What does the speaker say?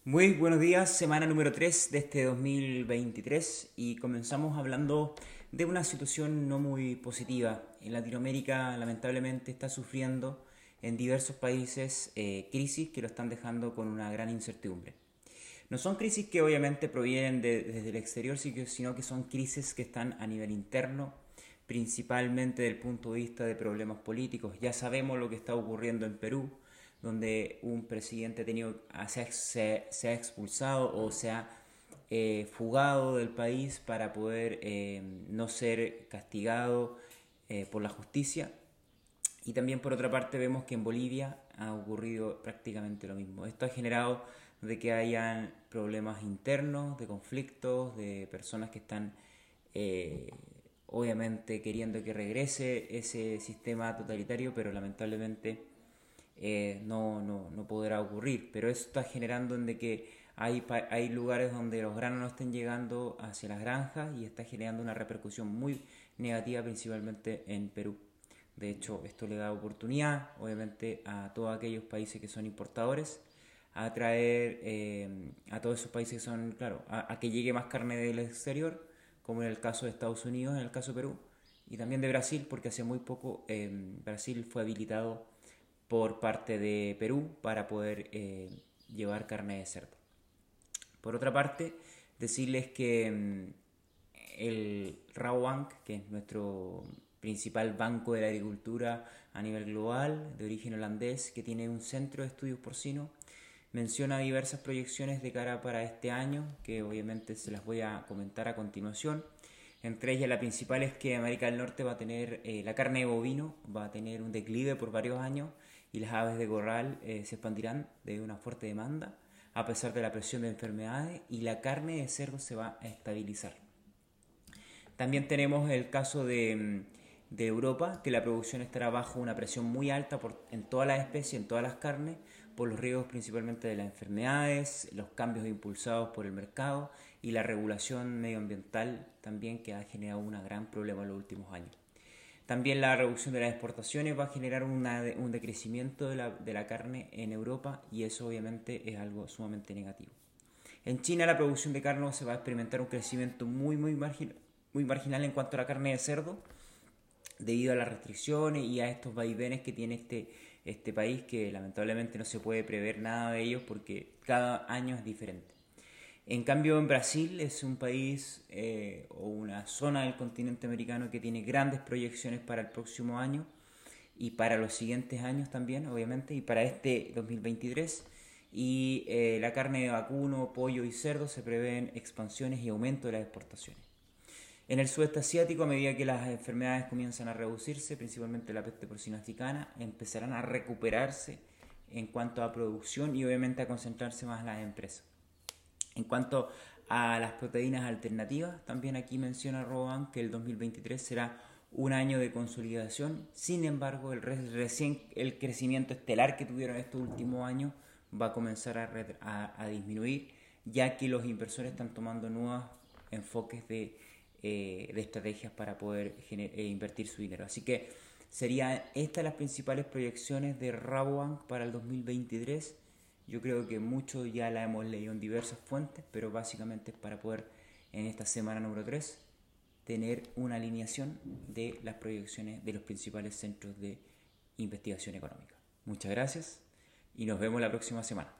Muy buenos días, semana número 3 de este 2023 y comenzamos hablando de una situación no muy positiva. En Latinoamérica lamentablemente está sufriendo en diversos países crisis que lo están dejando con una gran incertidumbre. No son crisis que obviamente provienen desde el exterior, sino que son crisis que están a nivel interno, principalmente desde el punto de vista de problemas políticos. Ya sabemos lo que está ocurriendo en Perú, donde un presidente se ha expulsado o se ha fugado del país para poder no ser castigado por la justicia. Y también por otra parte vemos que en Bolivia ha ocurrido prácticamente lo mismo. Esto ha generado de que hayan problemas internos, de conflictos, de personas que están eh, obviamente queriendo que regrese ese sistema totalitario, pero lamentablemente no podrá ocurrir. Pero eso está generando en de que hay lugares donde los granos no estén llegando hacia las granjas y está generando una repercusión muy negativa principalmente en Perú. De hecho, esto le da oportunidad, obviamente, a todos aquellos países que son importadores, a traer a todos esos países que son, claro, a que llegue más carne del exterior, como en el caso de Estados Unidos, en el caso de Perú, y también de Brasil, porque hace muy poco Brasil fue habilitado por parte de Perú para poder llevar carne de cerdo. Por otra parte, decirles que el Rabobank, que es nuestro principal banco de la agricultura a nivel global, de origen holandés, que tiene un centro de estudios porcinos, menciona diversas proyecciones de cara para este año, que obviamente se las voy a comentar a continuación. Entre ellas la principal es que América del Norte va a tener, la carne de bovino va a tener un declive por varios años y las aves de corral se expandirán debido a una fuerte demanda a pesar de la presión de enfermedades y la carne de cerdo se va a estabilizar. También tenemos el caso de Europa, que la producción estará bajo una presión muy alta en todas las especies, en todas las carnes, por los riesgos principalmente de las enfermedades, los cambios impulsados por el mercado y la regulación medioambiental también que ha generado un gran problema en los últimos años. También la reducción de las exportaciones va a generar un decrecimiento de la carne en Europa y eso obviamente es algo sumamente negativo. En China la producción de carne se va a experimentar un crecimiento muy marginal en cuanto a la carne de cerdo, debido a las restricciones y a estos vaivenes que tiene este país, que lamentablemente no se puede prever nada de ellos porque cada año es diferente. En cambio, en Brasil es un país o una zona del continente americano que tiene grandes proyecciones para el próximo año y para los siguientes años también, obviamente, y para este 2023. Y la carne de vacuno, pollo y cerdo se prevén expansiones y aumento de las exportaciones. En el sudeste asiático, a medida que las enfermedades comienzan a reducirse, principalmente la peste porcina africana, empezarán a recuperarse en cuanto a producción y obviamente a concentrarse más en las empresas. En cuanto a las proteínas alternativas, también aquí menciona Roban que el 2023 será un año de consolidación. Sin embargo, el crecimiento estelar que tuvieron estos últimos años va a comenzar a disminuir, ya que los inversores están tomando nuevos enfoques de estrategias para poder invertir su dinero. Así que serían estas las principales proyecciones de Rabobank para el 2023. Yo creo que mucho ya la hemos leído en diversas fuentes, pero básicamente es para poder en esta semana número 3 tener una alineación de las proyecciones de los principales centros de investigación económica. Muchas gracias y nos vemos la próxima semana.